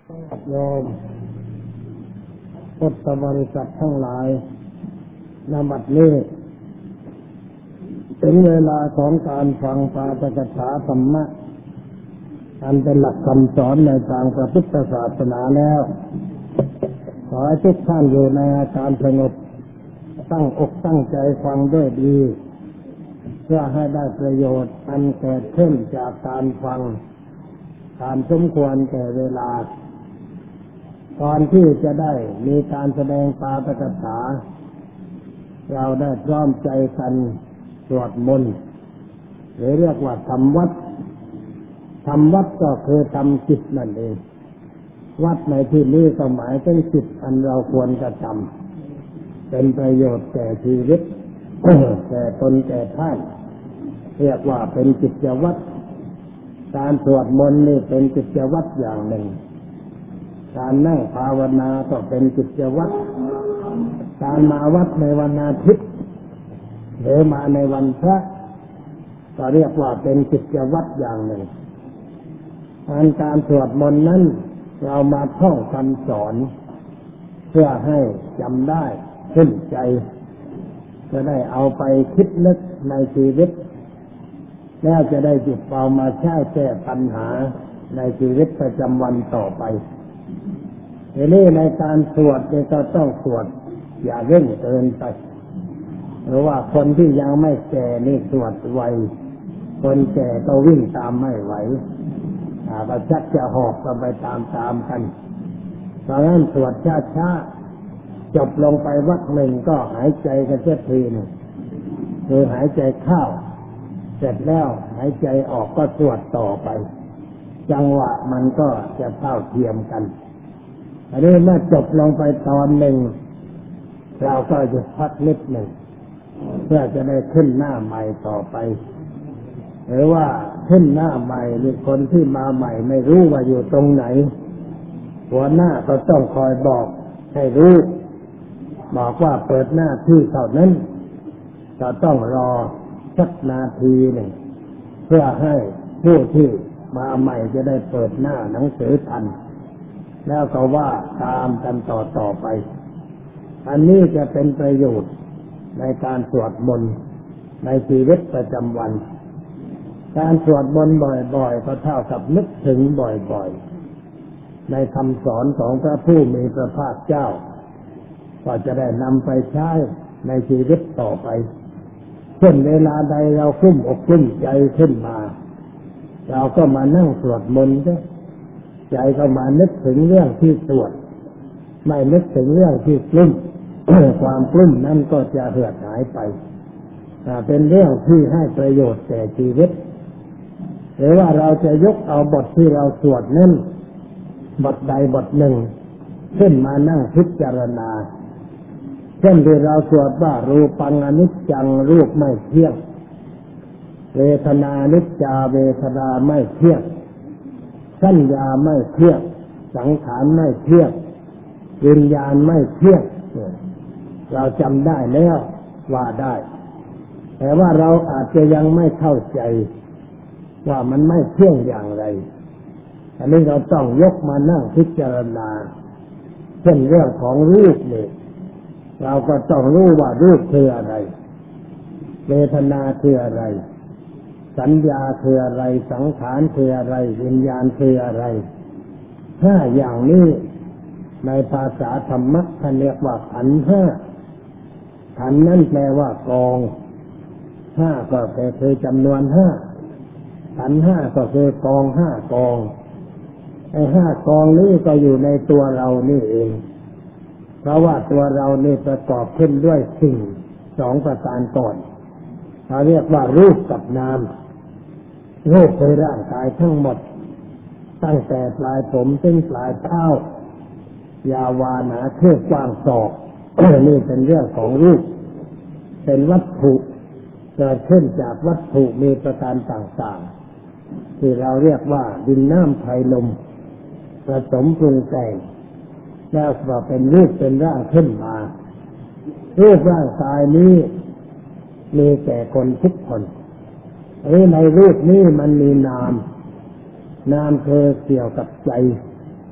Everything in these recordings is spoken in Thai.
โยมพุทธบริษัททั้งหลายณ บัดนี้ถึงเวลาของการฟังปาฐกถาธรรมะอันเป็นหลักคำสอนในทางพระพุทธศาสนาแล้วขอให้ทุกท่านอยู่ในอาการสงบตั้งอกตั้งใจฟังด้วยดีเพื่อให้ได้ประโยชน์อันเกิดขึ้นจากการฟังตามสมควรแก่เวลาก่อนที่จะได้มีการแสดงปาฐกถาเราได้พร้อมใจกันสวดมนต์หรือเรียกว่าทำวัดทำวัดก็คือทำจิตนั่นเองวัดในที่นี้ก็หมายถึงจิตอันเราควรจะทำเป็นประโยชน์แก่ชีวิต แก่ตนแก่ท่านเรียกว่าเป็นกิจวัตรการสวดมนต์นี่เป็นกิจวัตรอย่างหนึ่งการนั่งภาวนาก็เป็นกิจวัตรการมาวัดในวันอาทิตย์หรือมาในวันพระก็เรียกว่าเป็นกิจวัตรอย่างหนึ่งการสวดมนต์นั้นเรามาท่องคำสอนเพื่อให้จำได้ขึ้นใจจะได้เอาไปคิดนึกในชีวิตแล้วจะได้จิตเอามาใช้แก้ปัญหาในชีวิตประจำวันต่อไปทีนี้ในการสวดนี่ก็ต้องสวดอย่าเร่งเกินไปหรือว่าคนที่ยังไม่แก่นี่สวดไวคนแก่ก็วิ่งตามไม่ไหวก็ชักจะหอบกันไปตามกันเพราะงั้นสวดช้าๆจบลงไปวรรคหนึ่งก็หายใจกันเสียทีนึงคือหายใจเข้าเสร็จแล้วหายใจออกก็สวดต่อไปจังหวะมันก็จะเท่าเทียมกันอันนี้เมื่อจบลงไปตอนหนึ่งเราก็จะพักนิดหนึ่งเพื่อจะได้ขึ้นหน้าใหม่ต่อไปหรือว่าขึ้นหน้าใหม่หรือคนที่มาใหม่ไม่รู้ว่าอยู่ตรงไหนหัวหน้าก็ต้องคอยบอกให้รู้บอกว่าเปิดหน้าที่เท่านั้นจะต้องรอสักนาทีหนึ่งเพื่อให้ผู้ที่มาใหม่จะได้เปิดหน้าหนังสือทันแล้วก็ว่าตามกันต่อไปอันนี้จะเป็นประโยชน์ในการสวดมนต์ในชีวิตประจำวันการสวดมนต์บ่อยๆก็เท่ากับนึกถึงบ่อยๆในคำสอนของพระผู้มีพระภาคเจ้าก็จะได้นำไปใช้ในชีวิตต่อไปเช่นเวลาใดเราคุ้มอกคุ้มใจขึ้นมาเราก็มานั่งสวดมนต์ใจก็มานึกถึงเรื่องที่สวดไม่นึกถึงเรื่องที่กลุ้ม ความกลุ้มนั้นก็จะเหือดหายไปเป็นเรื่องที่ให้ประโยชน์แก่ชีวิตหรือว่าเราจะยกเอาบทที่เราสวดนั้นบทใดบทหนึ่งขึ้นมานั่งพิจารณาเช่นที่เราสวดว่ารูปังอนิจจังรูปไม่เที่ยงเวทนานิจจาเวทนาไม่เที่ยงสัญญาไม่เที่ยงสังขารไม่เที่ยงวิญญาณไม่เที่ยงเราจำได้แล้วว่าได้แต่ว่าเราอาจจะยังไม่เข้าใจว่ามันไม่เที่ยงอย่างไรอันนี้เราต้องยกมานั่งพิจารณาเช่นเรื่องของรูปนี่เราก็ต้องรู้ว่ารูปคืออะไรเวทนาคืออะไรสัญญาคืออะไรสังขารคืออะไรวิญญาณคืออะไรห้าอย่างนี้ในภาษาธรรมะท่านเรียกว่าขันธ์ห้าขันธ์นั่นแปลว่ากองห้าก็คือจำนวนห้าขันธ์ห้าก็คือกองห้ากองไอ้ห้ากองนี้ก็อยู่ในตัวเรานี่เองเพราะว่าตัวเรานี่ประกอบขึ้นด้วยสิ่งสองประการก่อนเขาเรียกว่ารูปกับนามรูปคือร่างกายทั้งหมดตั้งแต่ปลายผมถึงปลายเท้ายาวาหนาคืบกว้างศอก นี่เป็นเรื่องของรูปเป็นวัตถุเกิดขึ้นจากวัตถุมีประการต่างๆที่เราเรียกว่าดินน้ำไฟลมผสมปรุงแต่งแล้วก็เป็นรูปเป็นร่างขึ้นมารูปร่างกายนี้มีแก่คนทุกคนในรูปนี้มันมีนามคือเกี่ยวกับใจ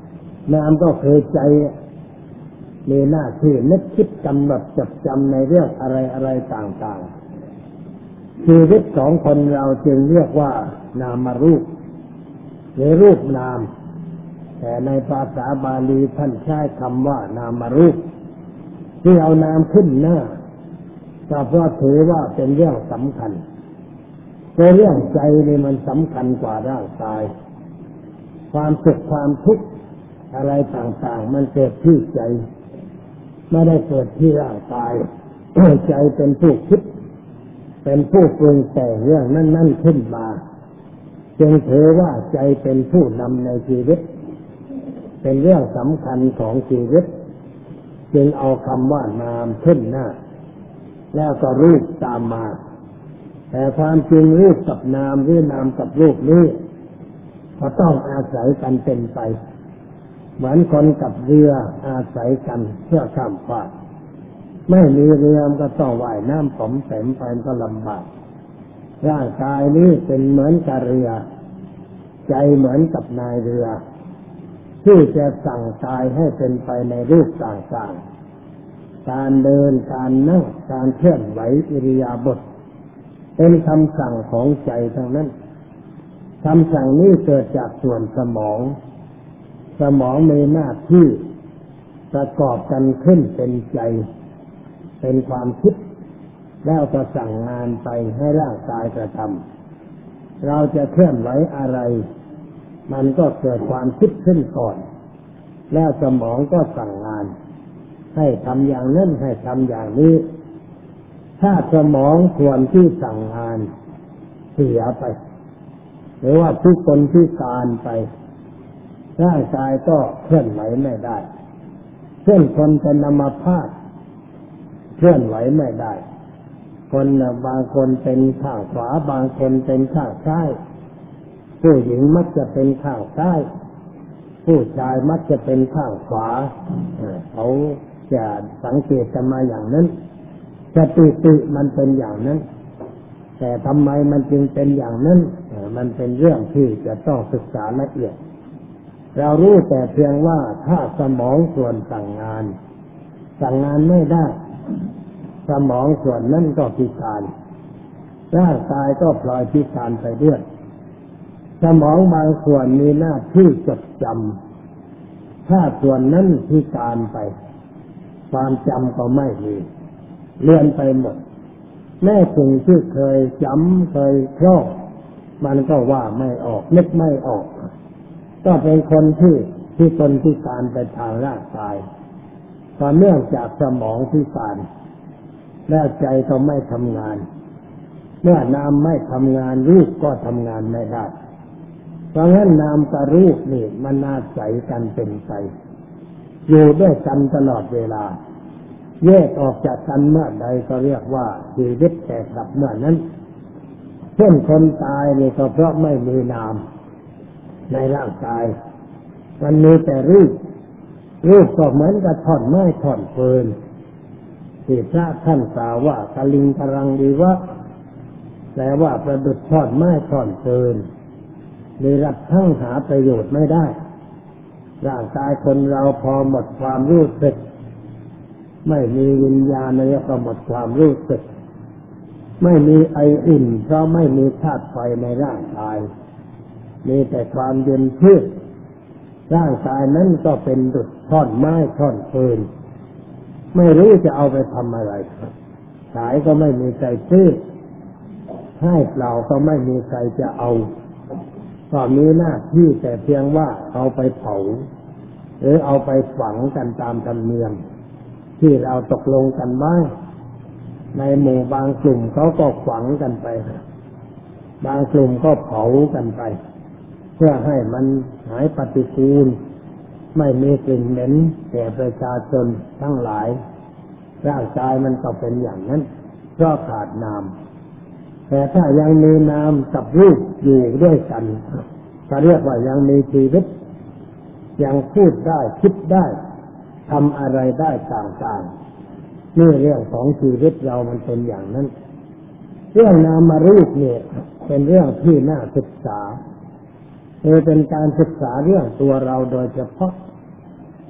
นามก็คือใจมีหน้าที่นึกคิดกำหนดจดจำในเรื่องอะไรต่างๆชีวิตของคนเราจึงเรียกว่านามรูปหรือรูปนามแต่ในภาษาบาลีท่านใช้คำว่านามรูปที่เอานามขึ้นหน้าก็เพราะถือว่าเป็นเรื่องสำคัญแต่เรื่องใจนี่มันสำคัญกว่าร่างกายความสุขความทุกข์อะไรต่างๆมันเกิดที่ใจไม่ได้เกิดที่ร่างกาย ใจเป็นผู้คิดเป็นผู้ปรุงแต่งเรื่องนั้นๆขึ้นมาจึงถือว่าใจเป็นผู้นำในชีวิตเป็นเรื่องสำคัญของชีวิตจึงเอาคำว่านามขึ้นหน้าแล้วก็รูปตามมาแต่ความจริงรูปกับนามหรือนามกับรูปนี้ก็ต้องอาศัยกันเป็นไปเหมือนคนกับเรืออาศัยกันเพื่อข้ามฟากไม่มีเรือก็ต้องว่ายน้ำผมแสมไปก็ลำบากร่างกายนี้เป็นเหมือนกับเรือใจเหมือนกับนายเรือที่จะสั่งกายให้เป็นไปในรูปต่างๆการเดินการนั่งการเคลื่อนไหวอิริยาบถเป็นคำสั่งของใจทั้งนั้นคำสั่งนี้เกิดจากส่วนสมองมีหน้าที่ประกอบกันขึ้นเป็นใจเป็นความคิดแล้วก็สั่งงานไปให้ร่างกายกระทำเราจะเคลื่อนไหวอะไรมันก็เกิดความคิดขึ้นก่อนแล้วสมองก็สั่งงานให้ทำอย่างนั้นให้ทำอย่างนี้ถ้าสมองควรที่สั่งงานเสียไปหรือว่าทุกคนที่การไปร่างกายก็เคลื่อนไหวไม่ได้เช่นคนเป็นอัมพาตเคลื่อนไหวไม่ได้คนบางคนเป็นข้างขวาบางคนเป็นข้างซ้ายผู้หญิงมักจะเป็นข้างซ้ายผู้ชายมักจะเป็นข้างขวาเขาจะสังเกตกันมาอย่างนั้นสถิติมันเป็นอย่างนั้นแต่ทำไมมันจึงเป็นอย่างนั้นมันเป็นเรื่องที่จะต้องศึกษาละเอียดเรารู้แต่เพียงว่าถ้าสมองส่วนสั่งงานไม่ได้สมองส่วนนั้นก็พิการร่างกายก็พลอยพิการไปด้วยสมองบางส่วนมีหน้าที่จดจำถ้าส่วนนั้นพิการไปความจำก็ไม่มีเลือนไปหมดแม่สิ่งที่เคยจำเคยคล่องมันก็ว่าไม่ออกนึกไม่ออกก็เป็นคนที่ตนพิการไปทางร่างกายตอนเนื่องจากสมองพิการแล้วใจก็ไม่ทำงานเมื่อนามไม่ทำงานรูปก็ทำงานไม่ได้เพราะงั้นนามกับรูปนี่มันอาศัยกันเป็นไปอยู่ด้วยกันตลอดเวลาแยกออกจากกันเมื่อใดก็เรียกว่าชีวิตแตกดับเมื่อนั้นเช่นคนตายนี่ก็เพราะไม่มีนามในร่างกายมันมีแต่รูปก็เหมือนกับท่อนไม้ท่อนฟืนที่พระท่านกล่าวว่ากลิงกรังดีวะแปลว่าประดุจท่อนไม้ท่อนฟืนมีรับทั้งหาประโยชน์ไม่ได้ร่างกายคนเราพอหมดความรู้สึกไม่มีวิญญาณแล้วก็หมดความรู้สึกไม่มีไออุ่นเพราะไม่มีธาตุไฟในร่างกายมีแต่ความเย็นชืดร่างกายนั้นก็เป็นดุจท่อนไม้ท่อนฟืนไม่รู้จะเอาไปทำอะไรขายก็ไม่มีใครซื้อให้เปล่าก็ไม่มีใครจะเอาก็มีหน้าที่แต่เพียงว่าเอาไปเผาหรือเอาไปฝังกันตามธรรมเนียมที่เราตกลงกันไว้ในหมู่บางกลุ่มเขาก็ฝังกันไปบางกลุ่มก็เผากันไปเพื่อให้มันหายปฏิกูลไม่มีกลิ่นเหม็นแก่ประชาชนทั้งหลายร่างกายมันก็เป็นอย่างนั้นเพราะขาดนามแต่ถ้ายังมีนามกับรูปอยู่ด้วยกันก็เรียกว่ายังมีชีวิตยังพูดได้คิดได้ทำอะไรได้ต่างๆนี่เรื่องของชีวิตเรามันเป็นอย่างนั้นเรื่องนามรูปเนี่ยเป็นเรื่องที่น่าศึกษาเป็นการศึกษาเรื่องตัวเราโดยเฉพาะ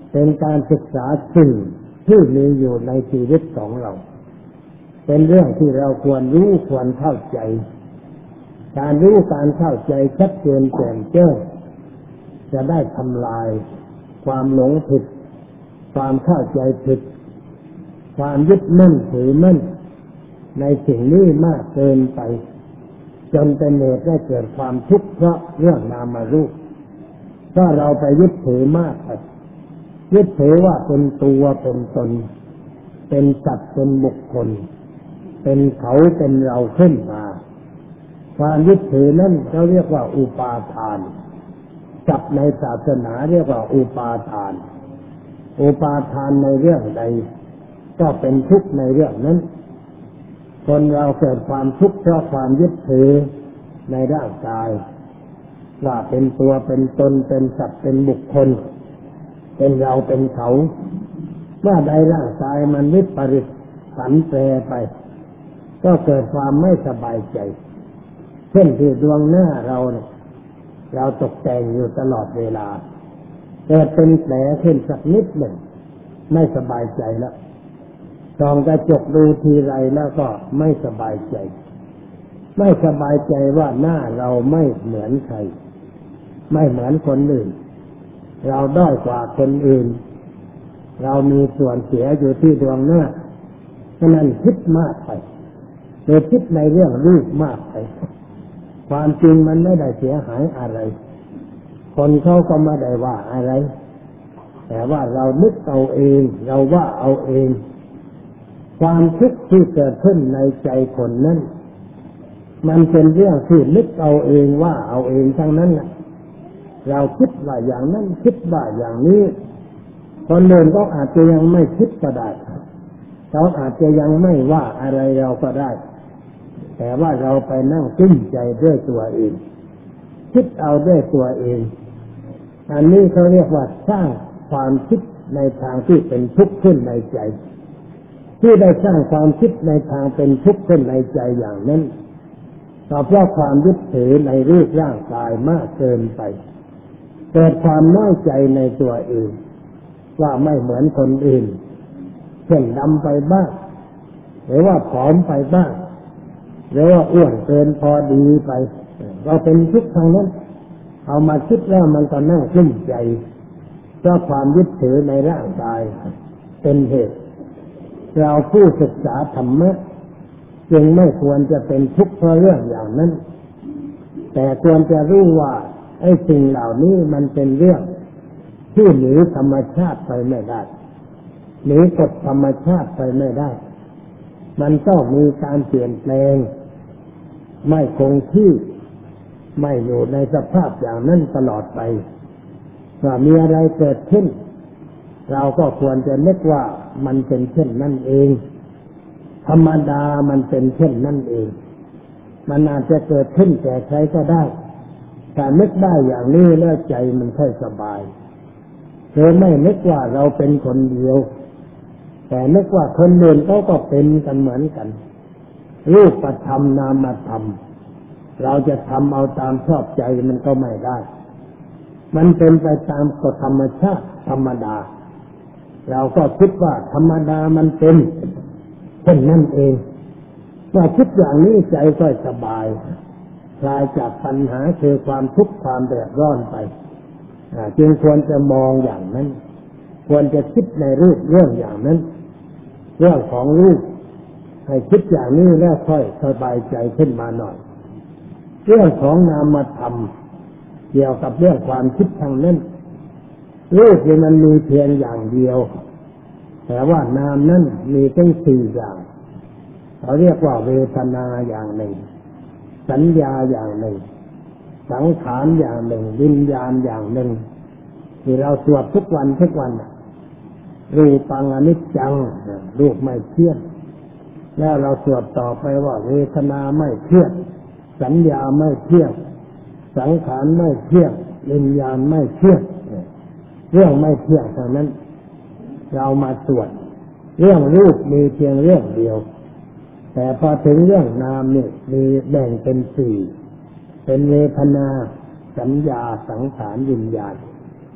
เป็นการศึกษาสิ่งที่มีอยู่ในชีวิตของเราเป็นเรื่องที่เราควรรู้ควรเข้าใจการรู้การเข้าใจชัดเจนแจ่มแจ้งจะได้ทำลายความหลงผิดความเข้าใจผิดความยึดมั่นถือมั่นในสิ่งนี้มากเกินไปจนเป็นเหตุให้เกิดความทุกข์เพราะเรื่องนามรูปถ้าเราไปยึดถือมากไปยึดถือว่าเป็นตัวเป็นตนเป็นสัตว์เป็นบุคคลเป็นเขาเป็นเราขึ้นมาความยึดถือนั้นเขาเรียกว่าอุปาทานศัพท์ในศาสนาเรียกว่าอุปาทานอุปาทานในเรื่องใดก็เป็นทุกข์ในเรื่องนั้นคนเราเกิดความทุกข์เพราะความยึดถือในร่างกายว่าเป็นตัวเป็นตนเป็นสัตว์เป็นบุคคลเป็นเราเป็นเขาเมื่อใดร่างกายมันวิปริตผันแปรไปก็เกิดความไม่สบายใจเช่นที่ดวงหน้าเราตกแต่งอยู่ตลอดเวลาเกิดเป็นแผลขึ้นสักนิดหนึ่งไม่สบายใจแล้วส่องกระจกดูทีไรแล้วก็ไม่สบายใจไม่สบายใจว่าหน้าเราไม่เหมือนใครไม่เหมือนคนอื่นเราด้อยกว่าคนอื่นเรามีส่วนเสียอยู่ที่ดวงหน้าฉะนั้นคิดมากไปโดยคิดในเรื่องรูปมากไปความจริงมันไม่ได้เสียหายอะไรคนเขาก็ไม่ได้ว่าอะไรแต่ว่าเรานึกเอาเองเราว่าเอาเองความคิดที่เกิดขึ้นในใจคนนั้นมันเป็นเรื่องที่นึกเอาเองว่าเอาเองทั้งนั้นแหละเราคิดว่าอย่างนั้นคิดว่าอย่างนี้คนอื่นก็อาจจะยังไม่คิดก็ได้เขาอาจจะยังไม่ว่าอะไรเราก็ได้แต่ว่าเราไปนั่งกิ้งใจด้วยตัวเองคิดเอาด้วยตัวเองอันนี้เขาเรียกว่าสร้างความคิดในทางที่เป็นทุกข์ขึ้นในใจที่ได้สร้างความคิดในทางเป็นทุกข์ขึ้นในใจอย่างนั้นก็เพราะความยึดถือในรูปร่างกายมากเกินไปเกิดความน้อยใจในตัวเองว่าไม่เหมือนคนอื่นเช่นดำไปบ้างหรือว่าผอมไปบ้างหรือว่าอ้วนเกินพอดีไปเราเป็นทุกข์ทางนั้นเอามาคิดแล้วมันก็นั่งกลุ้มใจเพราะความยึดถือในร่างกายเป็นเหตุเราผู้ศึกษาธรรมะจึงไม่ควรจะเป็นทุกข์เพราะเรื่องอย่างนั้นแต่ควรจะรู้ว่าไอ้สิ่งเหล่านี้มันเป็นเรื่องที่หนีธรรมชาติไปไม่ได้หนีกฎธรรมชาติไปไม่ได้มันต้องมีการเปลี่ยนแปลงไม่คงที่ไม่อยู่ในสภาพอย่างนั้นตลอดไปถ้ามีอะไรเกิดขึ้นเราก็ควรจะนึกว่ามันเป็นเช่นนั้นเองธรรมดามันเป็นเช่นนั้นเองมันอาจจะเกิดขึ้นแก่ใครก็ได้แต่นึกได้อย่างนี้แล้วใจมันค่อยสบายเธอไม่นึกว่าเราเป็นคนเดียวแต่นึกว่าคนอื่นเขาก็เป็นกันเหมือนกันรูปธรรมนามธรรมเราจะทำเอาตามชอบใจมันก็ไม่ได้มันเป็นไปตามกฎธรรมชาติธรรมดาเราก็คิดว่าธรรมดามันเป็นเช่นนั้นเองว่าคิดอย่างนี้ใจก็สบายคลายจากปัญหาคือความทุกข์ความเดือดร้อนไปจึงควรจะมองอย่างนั้นควรจะคิดในรูปเรื่องอย่างนั้นเรื่องของรูปให้คิดอย่างนี้แล้วค่อยสบายใจขึ้นมาหน่อยเรื่องของนามธรรมเกี่ยวกับเรื่องความคิดทางนั้นรูปนี่มันมีเพียงอย่างเดียวแต่ว่านามนั้นมีทั้ง4อย่างเขาเรียกว่าเวทนาอย่างหนึ่งสัญญาอย่างหนึ่งสังขารอย่างหนึ่งวิญญาณอย่างหนึ่งที่เราสวดทุกวันรูปังอนิจจังรูปไม่เที่ยงแล้วเราสวดต่อไปว่าเวทนาไม่เที่ยงสัญญาไม่เที่ยงสังขารไม่เที่ยงวิญญาณไม่เที่ยงเรื่องไม่เที่ยงเท่านั้นเรามาสวดเรื่องรูปมีเพียงเรื่องเดียวแต่พอถึงเรื่องนามนี่มีแบ่งเป็น4เป็นเวทนาสัญญาสังขารวิญญาณ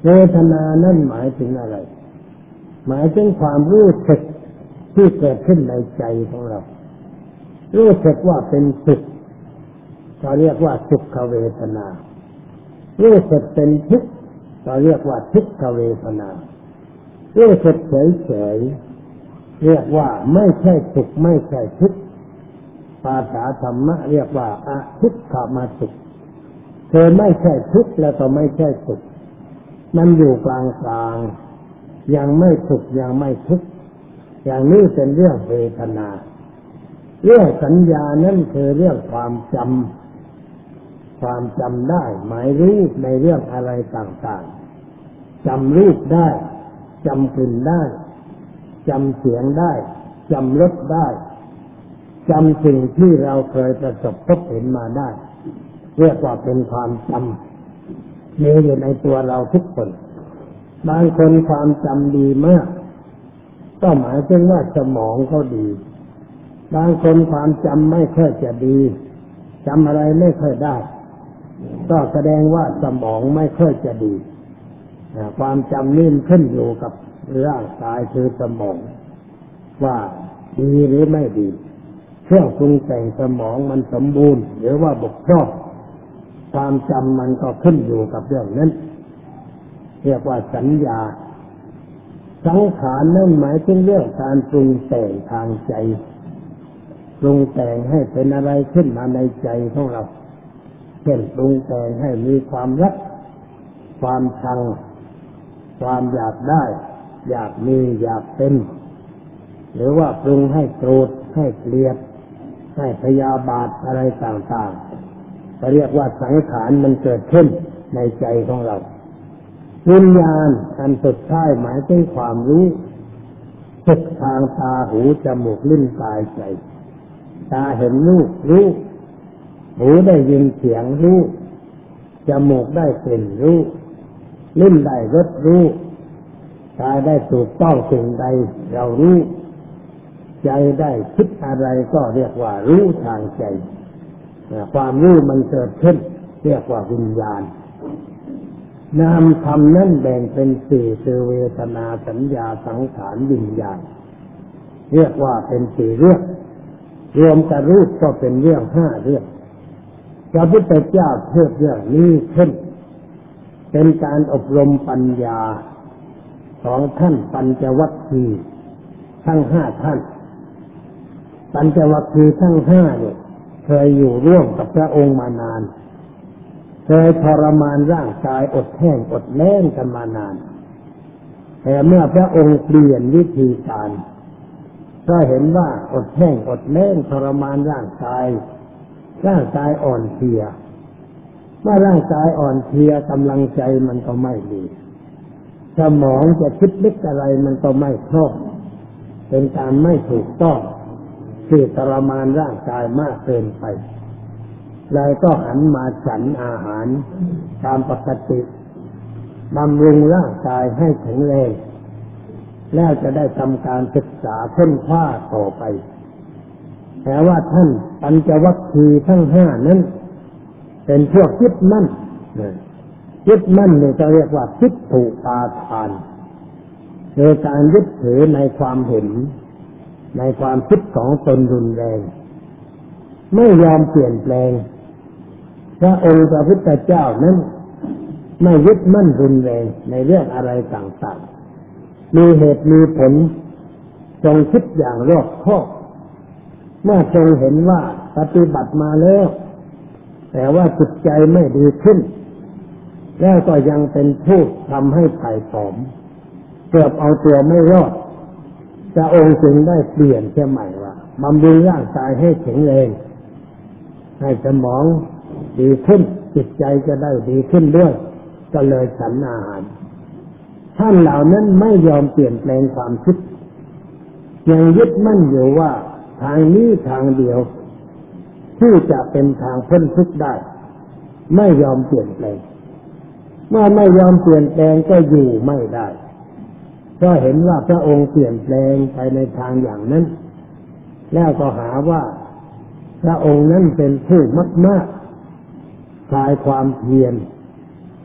เวทนานั้นหมายถึงอะไรหมายถึงความรู้สึกที่เกิดขึ้นในใจของเรารู้สึกว่าเป็นสุขเราเรียกว่าสุขเวทนารู้สึกเป็นทุกข์เราเรียกว่าทุกขเวทนารู้สึกเฉยๆเรียกว่าไม่ใช่สุขไม่ใช่ทุกข์ภาษาธรรมะเรียกว่าอทุกขมสุขเธอไม่ใช่ทุกข์แล้วก็ไม่ใช่สุขมันอยู่กลางๆยังไม่สุขยังไม่ทุกข์อย่างนี้เป็นเรื่องเวทนาเรื่องสัญญานั่นคือเรื่องความจำได้หมายรู้ในเรื่องอะไรต่างๆจำรูปได้จำกลิ่นได้จำเสียงได้จำรสได้จำสิ่งที่เราเคยประสบพบเห็นมาได้เรียกว่าเป็นความจำมีอยู่ในตัวเราทุกคนบางคนความจำดีมากก็หมายถึงว่าสมองเขาดีบางคนความจำไม่ค่อยจะดีจำอะไรไม่ค่อยได้ก็แสดงว่าสมองไม่ค่อยจะดีความจำนี่ขึ้นอยู่กับร่างกายคือสมองว่าดีหรือไม่ดีเครื่องปรุงแต่งสมองมันสมบูรณ์หรือว่าบกพร่องความจำมันก็ขึ้นอยู่กับเรื่องนั้นเรียกว่าสัญญาสังขารนั่นหมายถึงเรื่องการปรุงแต่งทางใจปรุงแต่งให้เป็นอะไรขึ้นมาในใจของเราเช่นปรุงแต่งให้มีความรักความชังความอยากได้อยากมีอยากเป็นหรือว่าปรุงให้โกรธให้เกลียดให้พยาบาทอะไรต่างๆก็เรียกว่าสังขารมันเกิดขึ้นในใจของเราวิญญาณอันสุดท้ายหมายถึงความรู้สึกทางตาหูจมูกลิ้นกายใจตาเห็นรูปรู้หูได้ยินเสียงรู้จมูกได้กลิ่นรู้ลิ้นได้รสรู้กายได้ถูกต้องสิ่งใดเรารู้ใจได้คิดอะไรก็เรียกว่ารู้ทางใจความรู้มันเกิดขึ้นเรียกว่าวิญญาณนามธรรมนั้นแบ่งเป็นสี่คือเวทนาสัญญาสังขารวิญญาณเรียกว่าเป็นสี่เรื่องรวมกับรูปก็เป็นเรื่องห้าเรื่องพระพุทธเจ้าเทศเรื่องนี้ขึ้นเป็นการอบรมปัญญาของท่านปัญจวัคคีย์ทั้งห้าท่านปัญจวัคคีย์ทั้งห้าเนี่ยเคยอยู่ร่วมกับพระองค์มานานเคยทรมานร่างกายอดแห้งอดแล้งกันมานานแต่เมื่อพระองค์เปลี่ยนวิธีการก็เห็นว่าอดแห้งอดแล้งทรมานร่างกายอ่อนเพลียเมื่อร่างกายอ่อนเพลียกำลังใจมันก็ไม่ดีสมองจะคิดนึกอะไรมันก็ไม่คล่องเป็นการไม่ถูกต้องที่ทรมานร่างกายมากเกินไปเลยก็หันมาฉันอาหารตามปกติบำรุงร่างกายให้แข็งแรงแล้วจะได้ทำการศึกษาค้นคว้าต่อไปแต่ว่าท่านปัญจวัคคีย์ทั้งห้านั้นเป็นพวกยึดมั่นเนี่ยจะเรียกว่าทิฏฐุปาทานคือการยึดถือในความเห็นในความคิดของตนรุนแรงไม่ยอมเปลี่ยนแปลงพระองค์พระพุทธเจ้านั้นไม่ยึดมั่นรุนแรงในเรื่องอะไรต่างๆมีเหตุมีผลทรงคิดอย่างรอบคอบเมื่อทรงเห็นว่าปฏิบัติมาแล้วแต่ว่าจิตใจไม่ดีขึ้นแล้วก็ยังเป็นผู้ทำให้ถ่ายผอมเกือบเอาตัวไม่รอดพระองค์จึงได้เปลี่ยนเสียใหม่ว่าบำรุงร่างกายให้แข็งแรงให้สมองดีขึ้นจิตใจจะได้ดีขึ้นด้วยก็เลยฉันอาหารท่านเหล่านั้นไม่ยอมเปลี่ยนแปลงความคิดยังยึดมั่นอยู่ว่าทางนี้ทางเดียวที่จะเป็นทางพ้นทุกข์ได้ไม่ยอมเปลี่ยนแปลงเมื่อไม่ยอมเปลี่ยนแปลงก็อยู่ไม่ได้ก็เห็นว่าพระองค์เปลี่ยนแปลงไปในทางอย่างนั้นแล้วก็หาว่าพระองค์นั้นเป็นผู้มากคลายความเพียร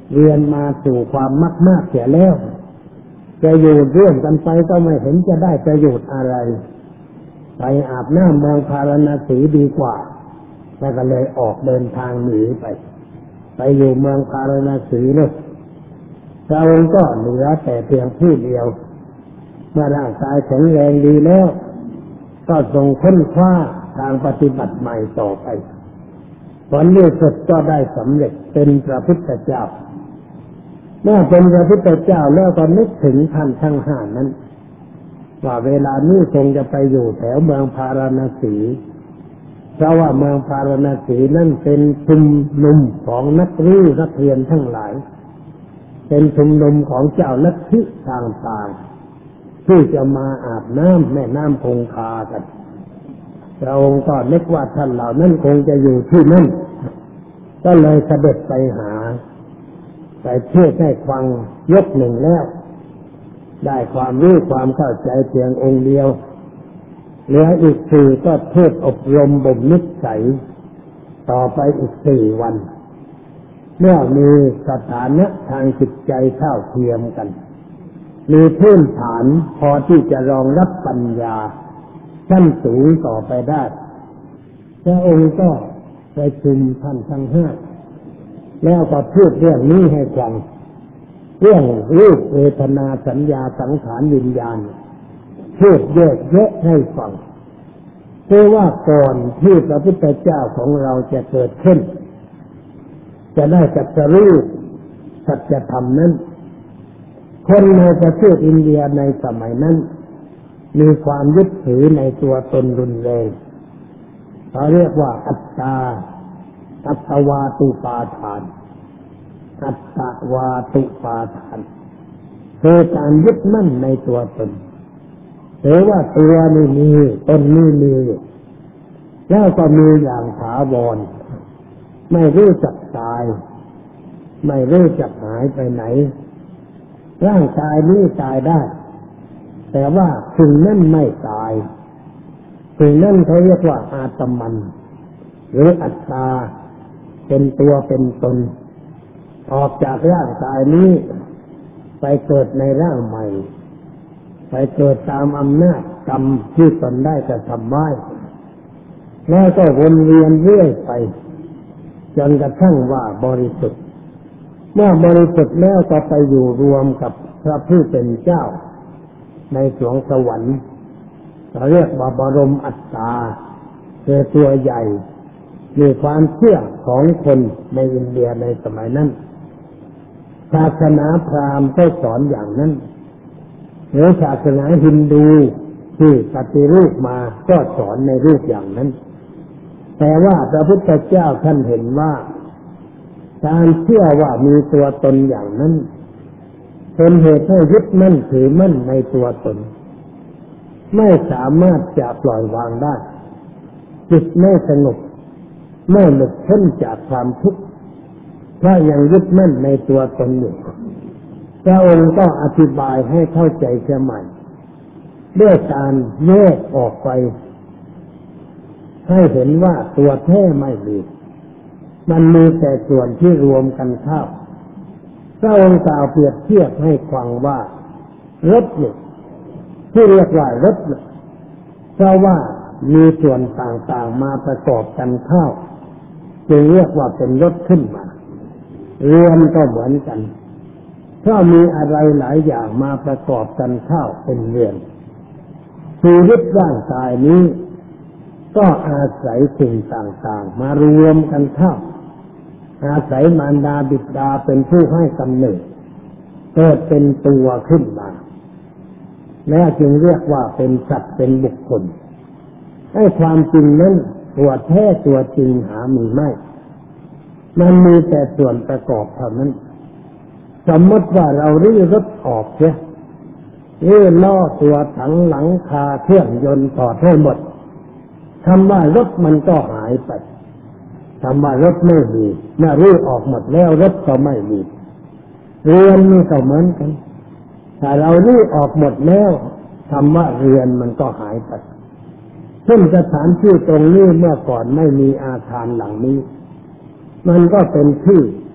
เรียนมาสู่ความมากๆเสียแล้วจะอยู่เรื่องกันไปก็ไม่เห็นจะได้ประโยชน์อะไรไปอาบน้ำเมืองพาราณสีดีกว่าแล้วก็เลยออกเดินทางหนีไปอยู่เมืองพาราณสีเลยพระองค์ก็เหลือแต่เพียงผู้เดียวเมื่อร่างกายแข็งแรงดีแล้วก็ทรงค้นคว้าทางปฏิบัติใหม่ต่อไปผลที่สุดก็ได้สำเร็จเป็นพระพุทธเจ้าเมื่อเป็นพระพุทธเจ้าแล้วก็นึกถึงท่านทั้งห้านั้นว่าเวลานี้คงจะไปอยู่แถวเมืองพาราณสีเพราะว่าเมืองพาราณสีนั่นเป็นชุมนุมของนักเรียนทั้งหลายเป็นชุมนุมของเจ้าลัทธิต่างๆที่จะมาอาบน้ำแม่น้ำคงคากันพระองค์ก็นึกว่าท่านเหล่านั้นคงจะอยู่ที่นั่นก็เลยเสด็จไปหาไปเทศน์ให้ฟังยกหนึ่งแล้วได้ความรู้ความเข้าใจเพียงองค์เดียวเหลืออีกสี่ก็เทศน์อบรมบ่มนิสัยต่อไปอีก4 วันเมื่อมีสถานะทางจิตใจเท่าเทียมกันมีพื้นฐานพอที่จะรองรับปัญญาชั้นสูงต่อไปได้พระองค์ก็ไปชุมท่านทั้งห้าแล้วก็พูดเรื่องนี้ให้ฟังเรื่องรูปเวทนาสัญญาสังขารวิญญาณพูดแยกแยะให้ฟังเพราะว่าก่อนที่พระพุทธเจ้าของเราจะเกิดขึ้นจะได้ตรัสรู้สัจธรรมนั้นคนในประเทศอินเดียในสมัยนั้นมีความยึดถือในตัวตนรุนแรงเขาเรียกว่าอัตวาตุปาทานอัตวาตุปาทานคือการยึดมั่นในตัวตนหรือว่าตัวนี่มีตนนี่มีแล้วก็มีอย่างถาวรไม่รู้จักตายไม่รู้จักหายไปไหนร่างกายนี้ตายได้แต่ว่าสิ่งนั้นไม่ตายสิ่งนั้นเขาเรียกว่าอาตมันหรืออัตตาเป็นตัวเป็นตนออกจากร่างกายนี้ไปเกิดในร่างใหม่ไปเกิดตามอำนาจกรรมที่ตนได้กระทำไว้แล้วก็วนเวียนเรื่อยไปจนกระทั่งว่าบริสุทธิ์เมื่อบริสุทธิ์แล้วก็ไปอยู่รวมกับพระผู้เป็นเจ้าในสวงสวรรค์เราเรียกว่าบรมอัตตาคือตัวใหญ่มีความเชื่อของคนในอินเดียในสมัยนั้นศาสนาพราหมณ์ก็สอนอย่างนั้นหรือศาสนาฮินดูที่ปฏิรูปมาก็สอนในรูปอย่างนั้นแต่ว่าพระพุทธเจ้าท่านเห็นว่าการเชื่อว่ามีตัวตนอย่างนั้นเป็นเหตุให้ยึดมั่นถือมั่นในตัวตนไม่สามารถจะปล่อยวางได้จิตไม่สงบไม่หลุดพ้นจากความทุกข์ถ้ายังยึดมั่นในตัวตนอยู่พระองค์ก็อธิบายให้เข้าใจเสียใหม่ด้วยการแยกออกไปให้เห็นว่าตัวแท้ไม่มีมันมีแต่ส่วนที่รวมกันเข้าพระองค์กล่าวเปรียบเทียบให้ฟังว่ารถเนี่ยที่เรียกว่ารถเพราะว่ามีส่วนต่างๆมาประกอบกันเข้าจึงเรียกว่าเป็นรถขึ้นมาเรือนก็เหมือนกันเพราะมีอะไรหลายอย่างมาประกอบกันเข้าเป็นเรือนชีวิตร่างกายนี้ก็อาศัยสิ่งต่างๆมารวมกันเข้าอาศัยมารดาบิดาเป็นผู้ให้กำเนิดเกิดเป็นตัวขึ้นมาแล้วจึงเรียกว่าเป็นสัตว์เป็นบุคคลให้ความจริงนั้นตัวแท้ตัวจริงหามีไม่มันมีแต่ส่วนประกอบเท่านั้นสมมติว่าเรารื้อรถออกเสียรื้อล้อตัวถังหลังคาเครื่องยนต์ถอดให้หมดคำว่ารถมันก็หายไปคำว่ารถไม่มีเมื่อรื้อออกหมดแล้วรถก็ไม่มีเรือนนี่ก็เหมือนกันถ้าเรารื้อออกหมดแล้วคำว่าเรือนมันก็หายไปเช่นสถานที่ตรงนี้เมื่อก่อนไม่มีอาคารหลังนี้มันก็เป็นที่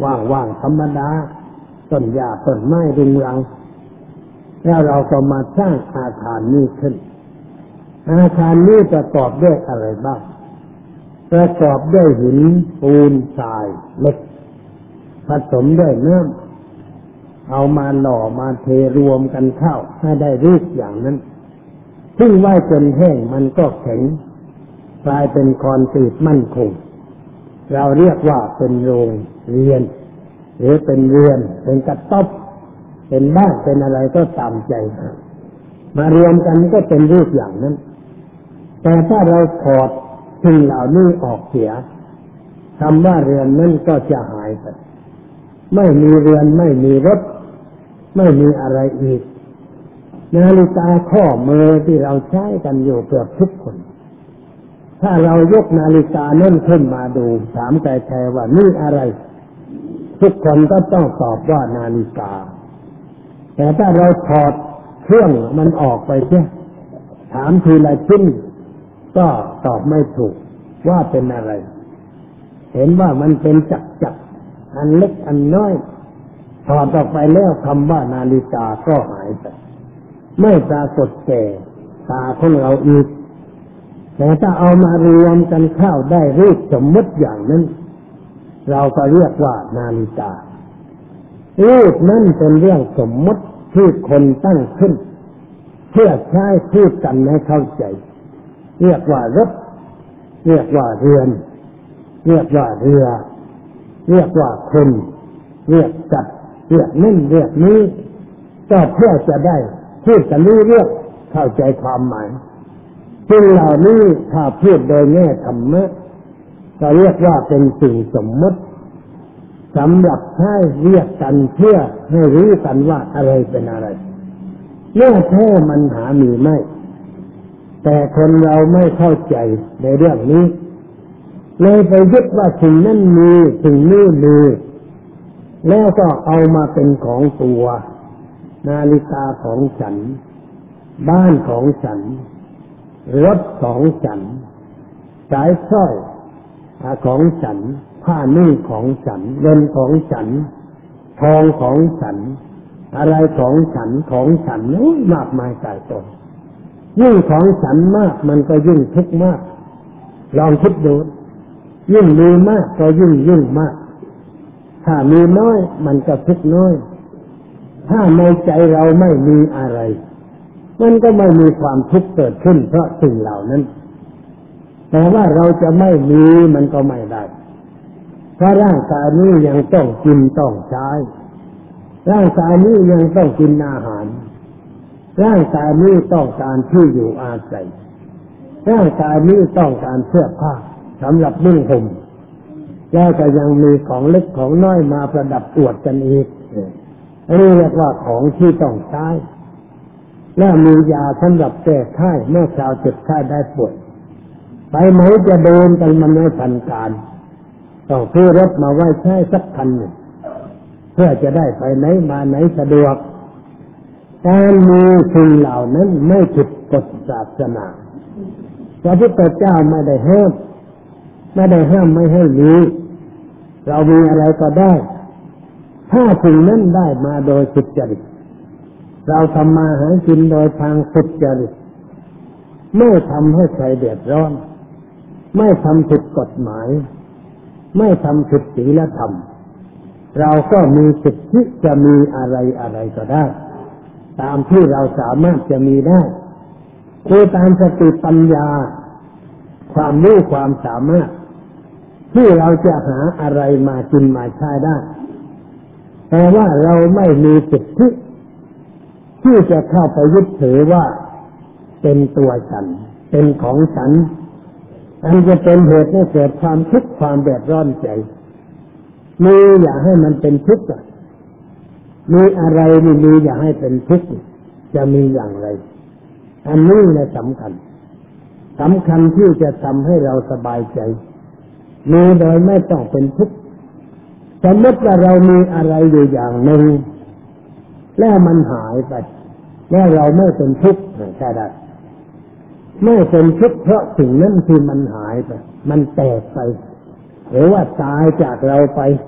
ว่างๆธรรมดาต้นหญ้าต้นไม้ริมรังแล้วเราก็มาสร้างอาคารนี้ขึ้นอาคารนี้ประกอบด้วยอะไรบ้างประกอบด้วยหินปูนทรายเหล็กผสมด้วยน้ำเอามาหล่อมาเทรวมกันเข้าให้ได้รูปอย่างนั้นซึ่งไว้จนแห้งมันก็แข็งกลายเป็นคอนกรีตมั่นคงเราเรียกว่าเป็นโรงเรียนหรือเป็นเรือนเป็นกระต๊อบเป็นบ้านเป็นอะไรก็ตามใจมารวมกันก็เป็นรูปอย่างนั้นแต่ถ้าเราถอดสิ่งเหล่านี้ออกเสียคำว่าเรือนนั้นก็จะหายไปไม่มีเรือนไม่มีรถไม่มีอะไรอีกนาฬิกาข้อมือที่เราใช้กันอยู่เกือบทุกคนถ้าเรายกนาฬิกานั่นขึ้นมาดูถามใจแท้ว่านี่อะไรทุกคนก็ต้องตอบว่านาฬิกาแต่ถ้าเราถอดเครื่องมันออกไปเสียถามทีละชิ้นก็ตอบไม่ถูกว่าเป็นอะไรเห็นว่ามันเป็นจักรอันเล็กอันน้อยถอดออกไปแล้วคำว่านาฬิกาก็หายไปไม่ปรากฏแก่ตาของเราอีกแต่ถ้าเอามารวมกันเข้าได้รูปสมมติอย่างนั้นเราก็เรียกว่านาฬิการูปนั้นเป็นเรื่องสมมติที่คนตั้งขึ้นเพื่อใช้พูดกันให้เข้าใจเรียกว่ารถเรียกว่าเรือนเรียกว่าเรือเรียกว่าคนเรียกจัดเรียกนั่นเรียกนี้ก็เพื่อจะได้พูดกันรู้เรื่องเข้าใจความหมายซึ่งเหล่านี้ถ้าพูดโดยแง่ธรรมะก็เรียกว่าเป็นสิ่งสมมติสำหรับให้เรียกกันเพื่อให้รู้กันว่าอะไรเป็นอะไรเรื่องแท้มันหามีไม่แต่คนเราไม่เข้าใจในเรื่องนี้เลยไปยึดว่าสิ่งนั้นมีสิ่งนี้มีแล้วก็เอามาเป็นของตัวนาฬิกาของฉันบ้านของฉันรถของฉันสายสร้อยของฉันผ้านุ่งของฉันเงินของฉันทองของฉันอะไรของฉันมากมายกายตนยิ่งของฉันมากมันก็ยิ่งทุกข์มากลองคิดดูยิ่งมีมากก็ยิ่งมากถ้ามีน้อยมันก็ทุกข์น้อยถ้าในใจเราไม่มีอะไรมันก็ไม่มีความทุกข์เกิดขึ้นเพราะสิ่งเหล่านั้นแต่ว่าเราจะไม่มีมันก็ไม่ได้เพราะร่างกายนี้ยังต้องกินต้องใช้ร่างกายนี้ยังต้องกินอาหารร่างกายนี้ต้องการที่อยู่อาศัยร่างกายนี้ต้องการเสื้อผ้าสำหรับนุ่งห่มแล้วก็ยังมีของเล็กของน้อยมาประดับอวดกันอีกนี่เรียกว่าของที่ต้องใช้แล้วมียาสำหรับแก้ไข้เมื่อชาวเจ็บไข้ได้ป่วยไปไหนจะเดินกันมันไม่ทันการต้องซื้อรถมาไว้ใช้สักคันหนึ่งเพื่อจะได้ไปไหนมาไหนสะดวกการมีสิ่งเหล่านั้นไม่ผิดกฎศาสนาพระพุทธเจ้าไม่ได้ห้ามไม่ให้มีเรามีอะไรก็ได้ถ้าสิ่งนั้นได้มาโดยสุจริตเราทำมาหากินโดยทางสุจริตไม่ทำให้ใครเดือดร้อนไม่ทำผิดกฎหมายไม่ทำผิดศีลธรรมเราก็มีสิทธิจะมีอะไรก็ได้ตามที่เราสามารถจะมีได้คือตามสติปัญญาความรู้ความสามารถที่เราจะหาอะไรมากินมาใช้ได้แต่ว่าเราไม่มีสิทธิที่จะเข้าไปยึดถือว่าเป็นตัวฉันเป็นของฉันอันจะเป็นเหตุให้เกิดความทุกข์ความเดือดร้อนใจมีอย่าให้มันเป็นทุกข์มีอะไรมีอย่าให้เป็นทุกข์จะมีอย่างไรอันนี้แหละสำคัญที่จะทำให้เราสบายใจมีโดยไม่ต้องเป็นทุกข์สมมติว่าเรามีอะไรอยู่อย่างหนึ่งแล้วมันหายไปแล้วเราไม่เป็นทุกข์ใช่ได้ไม่เป็นทุกข์เพราะสิ่งนั้นที่มันหายไปมันแตกไปหรือว่าตายจากเราไป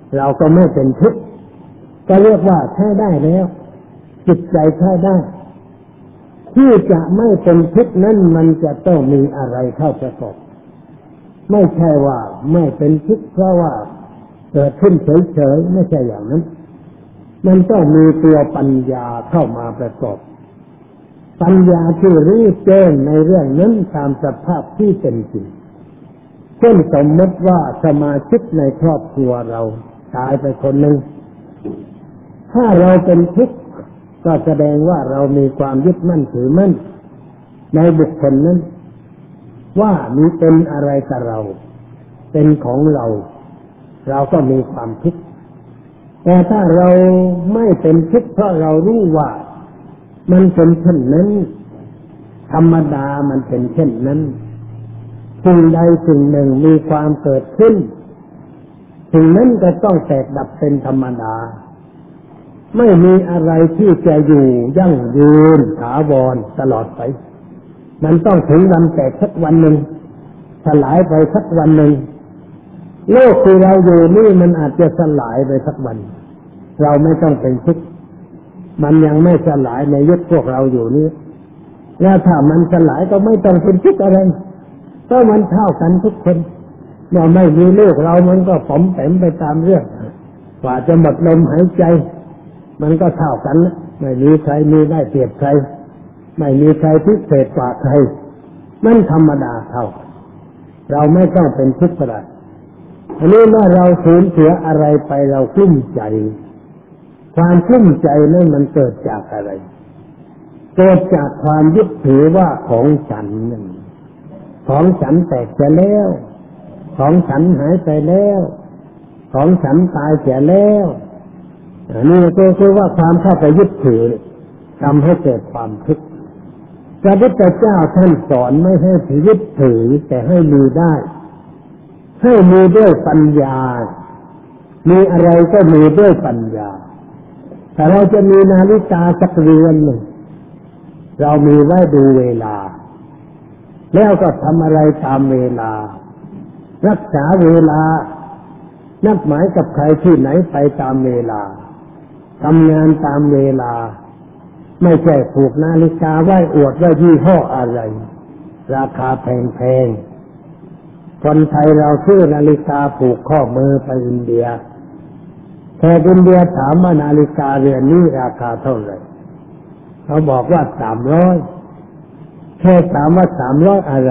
เราก็ไม่เป็นทุกข์ก็เรียกว่าใช้ได้แล้วจิตใจใช้ได้ที่จะไม่เป็นทุกข์นั้นมันจะต้องมีอะไรเข้าประกอบไม่ใช่ว่าไม่เป็นทุกข์เพราะว่าเกิดขึ้นเฉยๆไม่ใช่อย่างนั้นมันต้องมีตัวปัญญาเข้ามาประกอบปัญญาที่รู้แจ้งในเรื่องนั้นตามสภาพที่เป็นจริงเช่นสมมติว่าสมาชิกในครอบครัวเราตายไปคนหนึ่งถ้าเราเป็นทุกข์ก็แสดงว่าเรามีความยึดมั่นถือมั่นในบุคคลนั้นว่ามีเป็นอะไรกับเราเป็นของเราเราก็มีความทุกข์แต่ถ้าเราไม่เป็นทุกข์เพราะเรารู้ว่ามันเป็นเช่นนั้นธรรมดามันเป็นเช่นนั้นสิ่งใดสิ่งหนึ่งมีความเกิดขึ้นสิ่งนั้นก็ต้องแตกดับเป็นธรรมดาไม่มีอะไรที่จะอยู่ยั่งยืนถาวรตลอดไปมันต้องถึงวันแตกสักวันหนึ่งสลายไปสักวันหนึ่งโลกที่เราอยู่นี่มันอาจจะสลายไปสักวันเราไม่ต้องเป็นทุกข์มันยังไม่สลายในยุคพวกเราอยู่นี้แล้วถ้ามันสลายก็ไม่ต้องเป็นทุกข์อะไรเพราะมันเท่ากันทุกคนเมื่อไม่มีลูกเรามันก็ป๋อมแปมไปตามเรื่องกว่าจะหมดลมหายใจมันก็เท่ากันไม่มีใครมีได้เปรียบใครไม่มีใครพิเศษกว่าใครมันธรรมดาเท่าเราไม่ต้องเป็นทุกข์อะไรอันนี้เมื่อเราสูญเสียอะไรไปเรากลุ้มใจความกลุ้มใจนั้นมันเกิดจากอะไรเกิดจากความยึดถือว่าของฉันนั่นของฉันแตกไปแล้วของฉันหายไปแล้วของฉันตายเสียแล้วอันนี้ก็คือว่าความเข้าไปยึดถือทำให้เกิดความทุกข์พระพุทธเจ้าท่านสอนไม่ให้ยึดถือแต่ให้มีได้ให้มีด้วยปัญญามีอะไรก็มีด้วยปัญญาถ้าเราจะมีนาฬิกาสักเรือนหนึ่งเรามีไว้ดูเวลาแล้วก็ทำอะไรตามเวลารักษาเวลานัดหมายกับใครที่ไหนไปตามเวลาทำงานตามเวลาไม่ใช่ผูกนาฬิกาไว้อวดว่ายี่ห้ออะไรราคาแพงๆคนไทยเราซื้อนาฬิกาผูกข้อมือไปอินเดียแขกอินเดียถามว่านาฬิกาเรือนนี้ราคาเท่าไหร่เขาบอกว่า300แค่ถามว่า300อะไร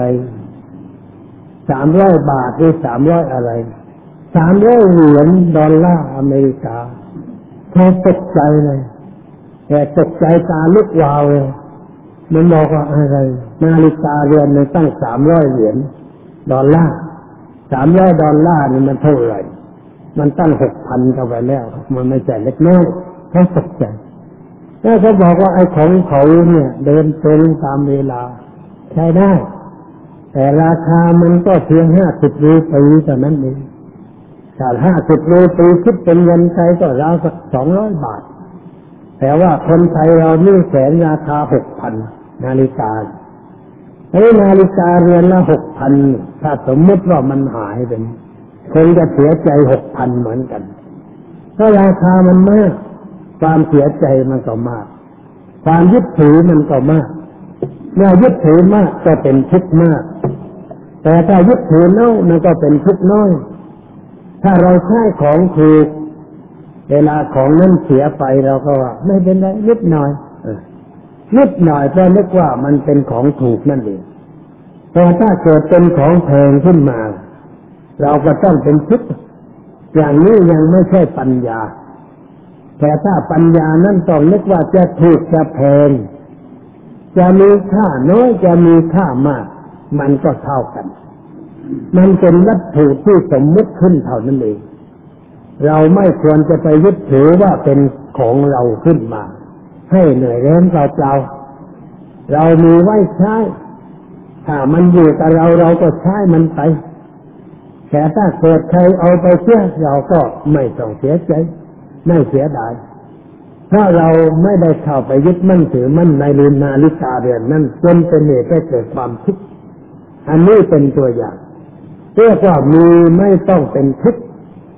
300 บาทหรือ300อะไร300 เหรียญดอลลาร์อเมริกาแค่ตกใจเลยแค่ตกใจตาลุกวาวเลยมันบอกว่าอะไรนาฬิกาเรือนนึงตั้ง300 เหรียญดอลลาร์300 ดอลลาร์นี่มันเท่าไหร่มันตั้ง 6,000 เข้าไปแล้วมันไม่ใช่เล็กน้อยเขาตกใจแล้วเขาบอกว่าไอ้ของเขาเนี่ยเดินตรงตามเวลาใช้ได้แต่ราคามันก็เพียง50 รูปีเท่านั้นเองถ้า50 รูปีคิดเป็นเงินไทยก็ราวสัก200 บาทแต่ว่าคนไทยเรานี่แสนราคา 6,000 นาฬิกานาฬิกาเรือนละ 6,000 ถ้าสมมติว่ามันหายไปคงจะเสียใจ 6,000 เหมือนกันเพราะราคามันมากความเสียใจมันก็มากความยึดถือมันก็มากเมื่อยึดถือมากก็เป็นทุกข์มากแต่ถ้ายึดถือน้อยมันก็เป็นทุกข์น้อยถ้าเราใช้ของถูกเวลาของนั้นเสียไปเราก็ว่าไม่เป็นไรนิดหน่อยเพราะนึกว่ามันเป็นของถูกนั่นเองแต่ถ้าเกิดเป็นของแพงขึ้นมาเราก็ต้องเป็นทุกข์อย่างนี้ยังไม่ใช่ปัญญาแต่ถ้าปัญญานั้นต้องนึกว่าจะถูกจะแพงจะมีค่าน้อยจะมีค่ามากมันก็เท่ากันมันเป็นวัตถุที่สมมติขึ้นเท่านั้นเองเราไม่ควรจะไปยึดถือว่าเป็นของเราขึ้นมาให้เหนื่อยแรงเปล่าๆเรามีไว้ใช้ถ้ามันอยู่กับเราเราก็ใช้มันไปแต่ถ้าเกิดใครเอาไปเสียเราก็ไม่ต้องเสียใจไม่เสียดายเพราะเราไม่ได้เข้าไปยึดมั่นถือมั่นในนาฬิกาเรือนนั้นจนเป็นเหตุให้เกิดความทุกข์อันนี้เป็นตัวอย่างเรียกว่ามีไม่ต้องเป็นทุกข์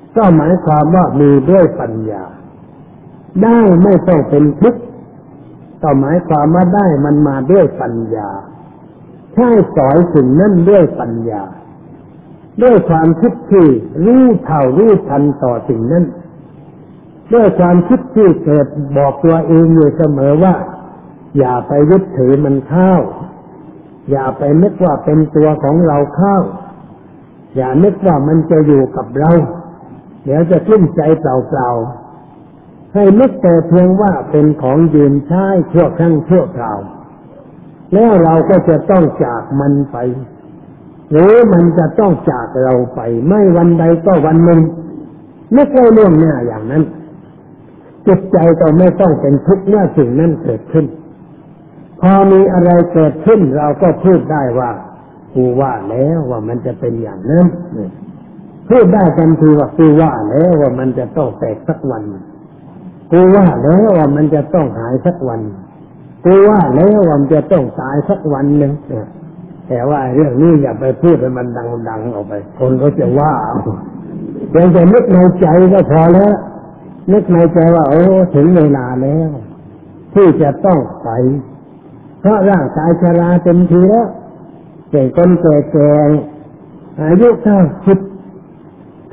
ก็หมายความว่ามีด้วยปัญญาได้ไม่ต้องเป็นทุกข์ก็หมายความว่าได้มันมาด้วยปัญญาใช้สอยสิ่งนั้นด้วยปัญญาด้วยความคิดที่รู้เท่ารู้ทันต่อสิ่งนั้นด้วยความคิดที่เกิดบอกตัวเองอยู่เสมอว่าอย่าไปยึดถือมันเข้าอย่าไปนึกว่าเป็นตัวของเราเข้าอย่านึกว่ามันจะอยู่กับเราเดี๋ยวจะกลุ้มใจเปล่าๆให้นึกแต่เพียงว่าเป็นของยืมใช้ชั่วครั้งชั่วคราวแล้วเราก็จะต้องจากมันไปหรือมันจะต้องจากเราไปไม่วันใดก็วันหนึ่งนึกไว้ล่วงหน้าอย่างนั้นจิตใจก็ไม่ต้องเป็นทุกข์เมื่อสิ่งนั้นเกิดขึ้นพอมีอะไรเกิดขึ้นเราก็พูดได้ว่ากูว่าแล้วว่ามันจะเป็นอย่างนั้นพูดได้ทันทีว่ากูว่าแล้วว่ามันจะต้องแตกสักวันกูว่าแล้วว่ามันจะต้องหายสักวันกูว่าแล้วว่ามันจะต้องตายสักวันหนึ่งแต่ว่าเรื่องนี้อย่าไปพูดให้มันดังๆออกไปคนก็จะว่าเพียงแต่นึกในใจก็พอแล้วนึกในใจว่าโอ้ถึงเวลาแล้วที่จะต้องไปเพราะร่างกายชราเต็มทีแล้วเป็นคนแก่ๆอายุ92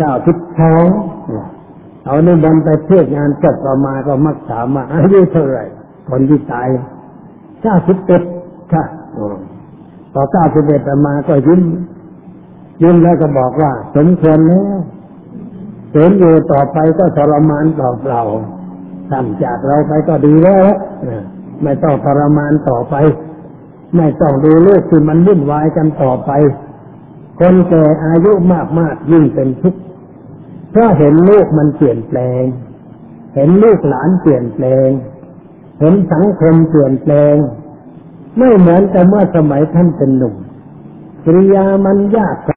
เอาในบนไปเทศงานจบออกมาก็มักถามว่าอายุเท่าไหร่คนที่ตาย91ค่ะพอ91ออกมาก็ยิ้มแล้วก็บอกว่าสมควรแล้วเดินอยู่ต่อไปก็ทรมานเปล่าๆท่านจากเราไปก็ดีแล้วไม่ต้องทรมานต่อไปไม่ต้องดูโลกที่มันวุ่นวายกันต่อไปคนแก่อายุมากๆยิ่งเป็นทุกข์เพราะเห็นลูกมันเปลี่ยนแปลงเห็นลูกหลานเปลี่ยนแปลงเห็นสังคมเปลี่ยนแปลงไม่เหมือนแต่เมื่อสมัยท่านเป็นหนุ่มกิริยามันยาก